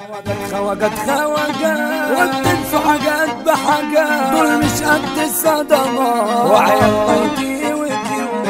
خواجات وبتنسوا حاجات بحاجات، دول مش قد الصدمات وعيال طيتي وكيوت.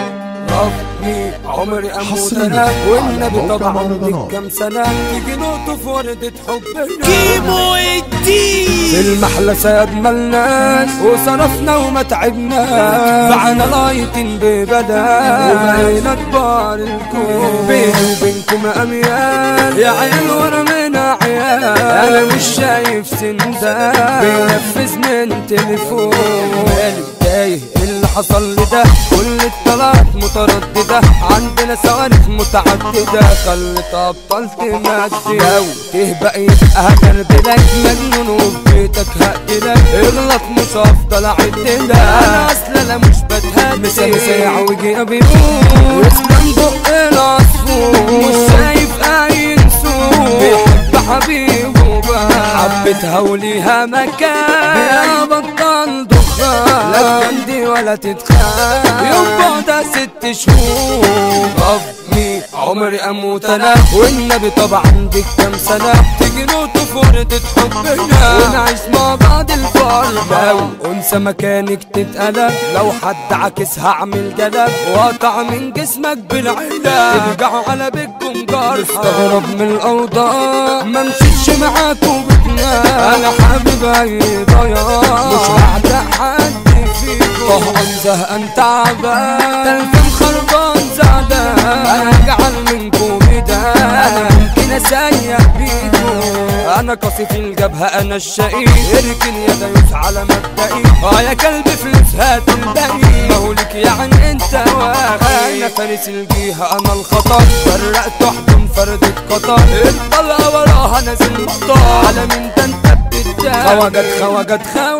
ربي عمري اموت انا والنبي طبعا عندك كام سنه، تيجي نقطه في وردة حبنا كيمو الدين في المحلى ساد ملناش وصرفنا وما تعبناش، بعنا لايتين ببدال وبقينا كبار الكون. بيني وبينكم اميال يا عيال ورا منها عيال، انا مش شايف سندال بينفذ من تليفون. مالي تايه اللي حصل لي ده، كل الطلعات مترددة، عندنا صواريخ متعددة خلت ابطال تمدي. لو تهبق يبقى هكربلك مجنون وفي بيتك هقتلك، اغلط مش هفضل اعدلك، انا اصلا لا مش بتهدي. مساع وجي بيقول اسلام بق العصفور، مش شايف اي نسور بيحب حبيبه بقى، حبتها وليها مكان يا بطل دخان، لا تجندي ولا تتخان يوم بعدها 6 شهور. ربي عمري اموت انا والنبي طبعا عندك كام سنه، تيجي نقطه في وردة حبنا ونعيش مع بعض الفرح. لو انسى مكانك تتقلب، لو حد عكس هعمل جلب وقطع من جسمك بالعلا، ترجعوا على بيتكم جرح. مستغرب من الاوضاع ما مشيتش معاكوا بتنام، انا حابب اي ضياع مش هعتق حد فيكم، طهقان زهقان تعبان تلفين خربان زعدان، انا هجعل منكم بدان، انا ممكن اسيح بيكم، انا قاسي في الجبهة انا الشقي، اركن يا دايوس على مبدئي، يا كلب فلوس هات الباقي، مهولك يعني انت واخي، انا فارس الجيهة انا الخطر، فرقت احضن فردة قطر، الطلقة وراها نازل مطار، على مين ده انت بتتدار. خواجات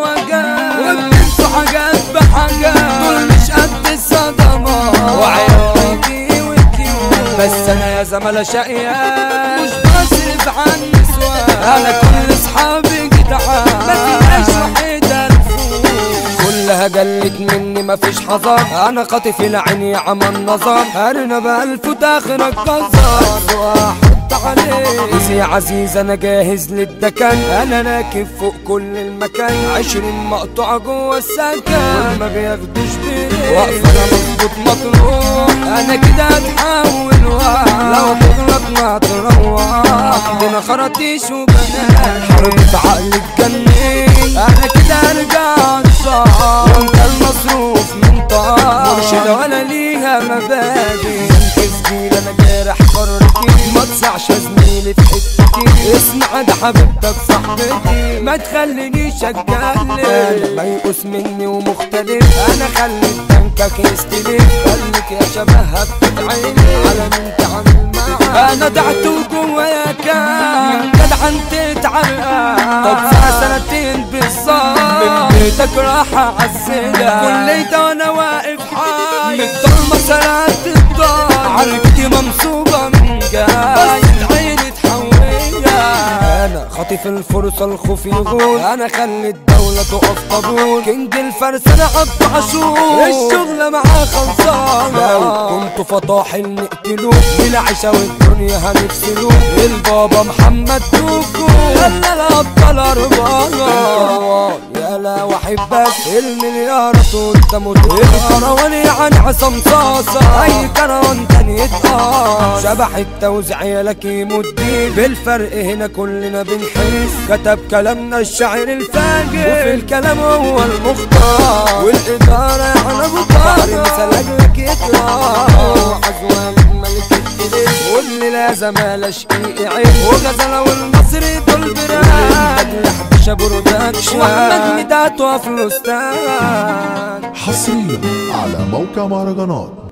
وبتنسوا حاجات بحاجات، دول مش قد الصدمات وعيال طيبي وكيوت. بس انا يا زملاء شقيان مش بصرف عن نسوان، انا كل اصحابي جدعان ما فيناش وحيدة الفوق، كلها جلت مني مفيش حذر، انا خاطف العين يا عم النظر، ارنب الف اخرك جزار عليك يا عزيز، انا جاهز للدكان، انا راكب فوق كل المكان، 20 مقطوعة جوه السكن ما بياخدوش بيه، واقف انا مظبوط مطروح، انا كده هتحول لو تغلط ما تروح، عندنا خراطيش وبنات حرب عقل اتجنن، انا كده ارجع انصار وانت المصروف من طار، مرشدة ولا ليها مبادئ، تسجيل انا جارح قررتي، ما تسعش يا زميلي في حتتي، اسمع ده حبيبتك صاحبتي، ما تخلينيش اتكلم، انا ميؤوس مني ومختلف، انا خليت بنكك يستلف، خليك يا شبهها بتتعيني على مين تعمل معاك، انا دعت وجوايا كان جدع انت تتعرق، طب سنة 2 بالظبط من بيتك راح اعزلك، كليته وانا واقف حي من الضلمة سرقت الدار، عرفتي منصوبة من جاي بس عيني تحولها، انا خاطف الفرصة الخوف يغول، انا خلي الدولة تقف طابور، كينج الفرس انا عبد عاشور، الشغلة معاه خلصانة، لو كنتوا فطاحل نقتلوه، العيشة والدنيا هنفصلوه، البابا محمد توكو يلا الابطال 4 يلا واحبك، المليارات وانت مدير، الكروان يعني عصام صاصة، اي كروان تاني يتقاص، شبح التوزيع يالك يمدين، بالفرق هنا كلنا بنحس، كتب كلامنا الشاعر الفاجر، وفي الكلام هو المختار، والإدارة يعني ابو طارق، مثلك لك يطلع عزوان ملك الدليل، واللي لازم لا شقيق عين، وغزلة والمصري دول براد حبشة برودكشن، واحمد ميدات وفلوستان. حصريا على موقع مهرجانات